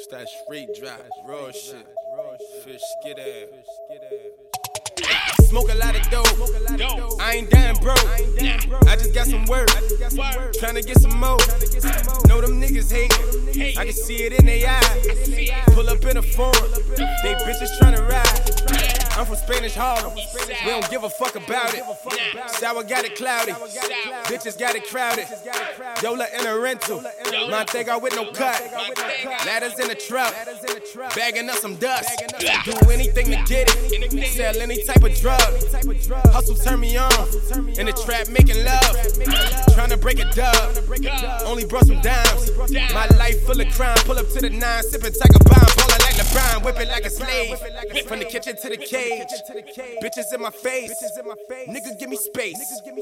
It's that street drop, raw shit. Fish skid ass. Smoke a lot of dope. I ain't dying broke. I just got some work. Tryna get some more. Know them niggas hate. I can see it in their eyes. Pull up in a Ford. They bitches tryna ride. I'm from Spanish Harlem. We don't give a fuck about it. Sour got it cloudy. Bitches got it crowded. Yola in a rental. Montego with no cut. Ladders in the truck. Bagging up some dust. Do anything to get it. Sell any type of drug. Hustle turn me on. In the trap making love. Tryna break a dub. Only brought some dimes. My life full of crime. Pull up to the 9. Sipping Tiger Bomb. Ballin' like LeBron. Whip it like a slave. From the kitchen to the cage. Bitches in my face. Nigga give me space.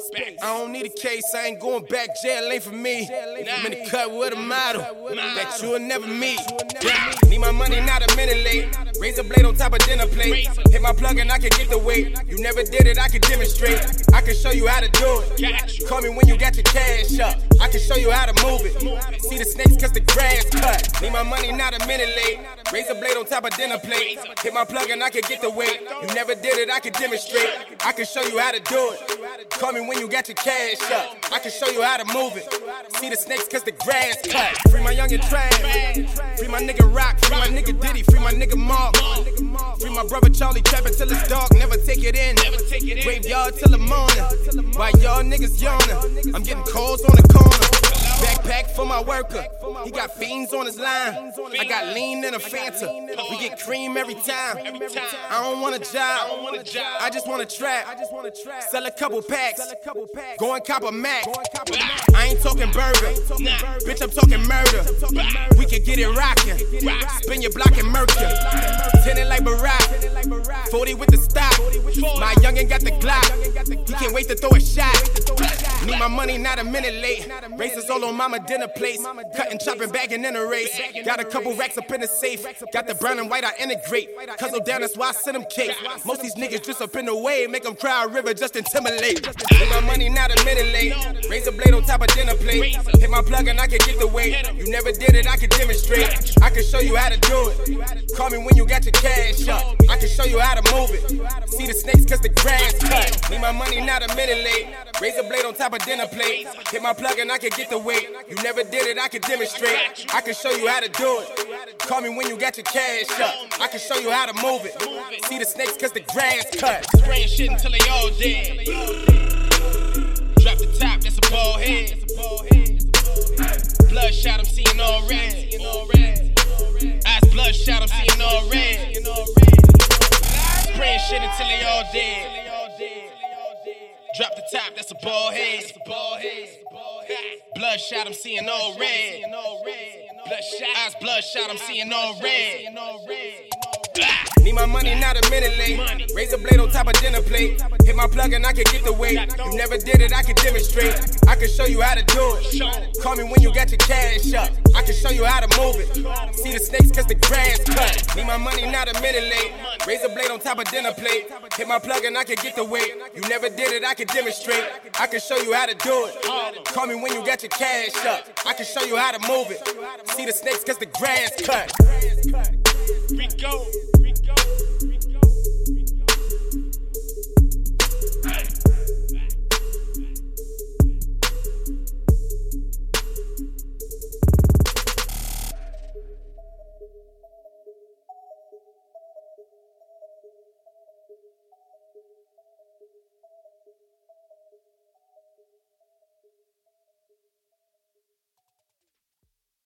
I don't need a case. I ain't going back. Jail ain't for me. I'm in the cut with a model that you'll never meet. Need my money not a minute late. Razor blade on top of dinner plate. Hit my plug and I can get the weight. You never did it, I can demonstrate. I can show you how to do it. Call me when you got your cash up. I can show you how to move it. See the snakes cause the grass cut. Need my money not a minute late. Razor blade on top of dinner plate. Hit my plug and I can get the weight. You never did it, I can demonstrate. I can show you how to do it. Call me when you got your cash up. I can show you how to move it. See the snakes cause the grass cut. Free my youngin' trash. Free my nigga Rock. Free my nigga Diddy. Free my nigga Mark. Free my brother Charlie trappin' till it's dark. Never take it in. Graveyard till the morning. While y'all niggas yawning. I'm getting calls on the corner. Backpack for my worker. He got fiends on his line. I got lean in a Fanta. We get cream every time. I don't want a job. I just want to trap. Sell a couple packs. Go and cop a Mac. I ain't talking burger. Bitch, I'm talking murder. We can get it rockin'. Spin your block and murk ya. Tinted like Barack. 40 with the stock. My youngin' got the Glock. He can't wait to throw a shot. Need my money not a minute late. Races all on mama dinner plates. Cutting, chopping, bagging in a race. Got a couple racks up in the safe. Got the brown and white, I integrate. Cuzzle down, that's why I send them cake. Most these niggas just up in the way. Make them cry a river, just intimidate. Need my money not a minute late. Razor blade on top of dinner plate. Hit my plug and I can get the weight. You never did it, I can demonstrate. I can show you how to do it. Call me when you got your cash up. I can show you how to move it. See the snakes cause the grass cut. Need my money not a minute late. Razor blade on top of dinner plate. Hit my plug and I can get the weight. You never did it, I can demonstrate. I can show you how to do it. Call me when you got your cash up. I can show you how to move it. See the snakes cause the grass cut. Spraying shit until they all dead. Drop the top, that's a bald head. Bloodshot, I'm seeing all red. Eyes bloodshot, I'm seeing all red. Spraying shit until they all dead. Drop the top, that's a bald head. Bloodshot, I'm seeing all red. Eyes bloodshot, I'm seeing all red. Need my money not a minute late. Razor blade on top of dinner plate. Hit my plug and I can get the weight. You never did it, I can demonstrate. I can show you how to do it. Call me when you got your cash up. I can show you how to move it. See the snakes cause the grass cut. Need my money not a minute late. Razor blade on top of dinner plate. Hit my plug and I can get the weight. You never did it, I can demonstrate. I can show you how to do it. Call me when you got your cash up. I can show you how to move it. See the snakes cause the grass cut. We go.